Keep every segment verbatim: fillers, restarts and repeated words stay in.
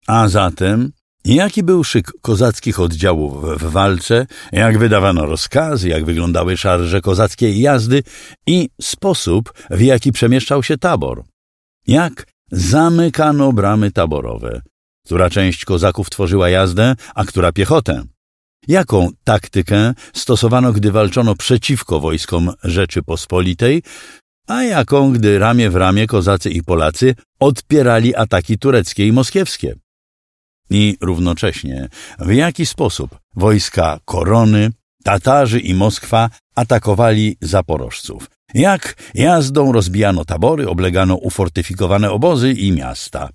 A zatem, jaki był szyk kozackich oddziałów w walce, jak wydawano rozkazy, jak wyglądały szarże kozackiej jazdy i sposób, w jaki przemieszczał się tabor? Jak zamykano bramy taborowe? Która część kozaków tworzyła jazdę, a która piechotę? Jaką taktykę stosowano, gdy walczono przeciwko wojskom Rzeczypospolitej, a jaką, gdy ramię w ramię kozacy i Polacy odpierali ataki tureckie i moskiewskie? I równocześnie, w jaki sposób wojska Korony, Tatarzy i Moskwa atakowali Zaporożców? Jak jazdą rozbijano tabory, oblegano ufortyfikowane obozy i miasta?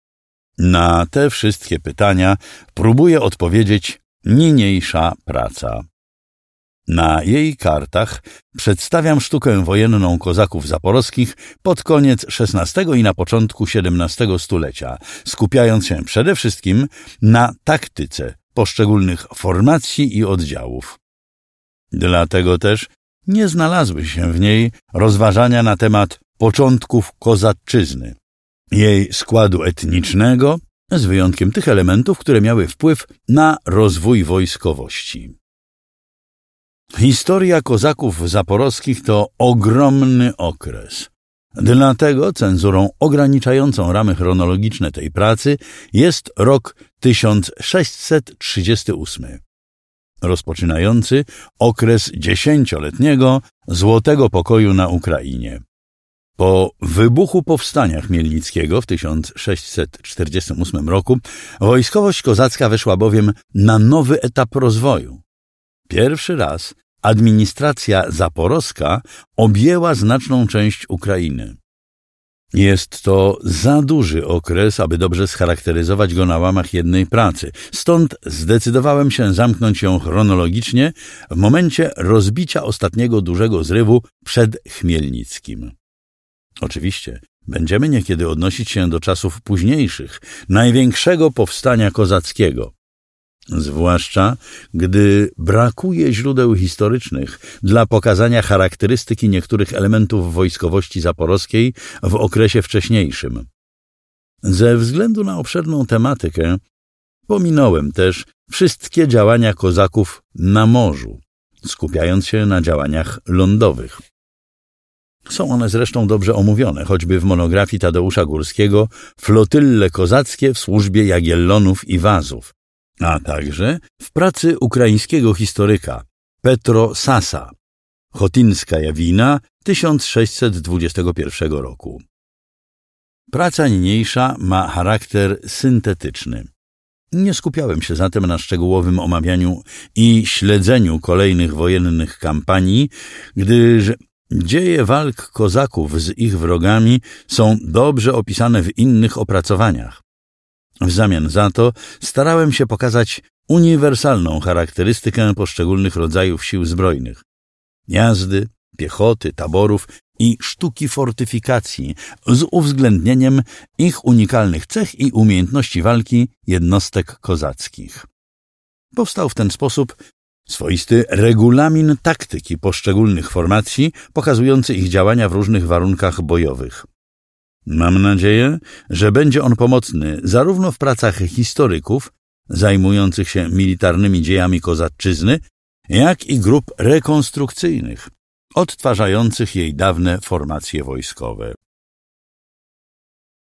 Na te wszystkie pytania próbuje odpowiedzieć niniejsza praca. Na jej kartach przedstawiam sztukę wojenną kozaków zaporowskich pod koniec szesnastego i na początku siedemnastego stulecia, skupiając się przede wszystkim na taktyce poszczególnych formacji i oddziałów. Dlatego też nie znalazły się w niej rozważania na temat początków kozaczyzny, jej składu etnicznego, z wyjątkiem tych elementów, które miały wpływ na rozwój wojskowości. Historia kozaków zaporowskich to ogromny okres. Dlatego cenzurą ograniczającą ramy chronologiczne tej pracy jest rok tysiąc sześćset trzydziesty ósmy, rozpoczynający okres dziesięcioletniego Złotego Pokoju na Ukrainie. Po wybuchu powstania chmielnickiego w tysiąc sześćset czterdziestym ósmym roku wojskowość kozacka weszła bowiem na nowy etap rozwoju. Pierwszy raz administracja zaporowska objęła znaczną część Ukrainy. Jest to za duży okres, aby dobrze scharakteryzować go na łamach jednej pracy. Stąd zdecydowałem się zamknąć ją chronologicznie w momencie rozbicia ostatniego dużego zrywu przed Chmielnickim. Oczywiście będziemy niekiedy odnosić się do czasów późniejszych, największego powstania kozackiego. Zwłaszcza gdy brakuje źródeł historycznych dla pokazania charakterystyki niektórych elementów wojskowości zaporowskiej w okresie wcześniejszym. Ze względu na obszerną tematykę pominąłem też wszystkie działania kozaków na morzu, skupiając się na działaniach lądowych. Są one zresztą dobrze omówione, choćby w monografii Tadeusza Górskiego Flotylle kozackie w służbie Jagiellonów i Wazów, a także w pracy ukraińskiego historyka Petro Sasa, Chotyńska wina tysiąc sześćset dwudziestego pierwszego roku. Praca niniejsza ma charakter syntetyczny. Nie skupiałem się zatem na szczegółowym omawianiu i śledzeniu kolejnych wojennych kampanii, gdyż dzieje walk kozaków z ich wrogami są dobrze opisane w innych opracowaniach. W zamian za to starałem się pokazać uniwersalną charakterystykę poszczególnych rodzajów sił zbrojnych, jazdy, piechoty, taborów i sztuki fortyfikacji z uwzględnieniem ich unikalnych cech i umiejętności walki jednostek kozackich. Powstał w ten sposób swoisty regulamin taktyki poszczególnych formacji, pokazujący ich działania w różnych warunkach bojowych. Mam nadzieję, że będzie on pomocny zarówno w pracach historyków zajmujących się militarnymi dziejami kozaczyzny, jak i grup rekonstrukcyjnych, odtwarzających jej dawne formacje wojskowe.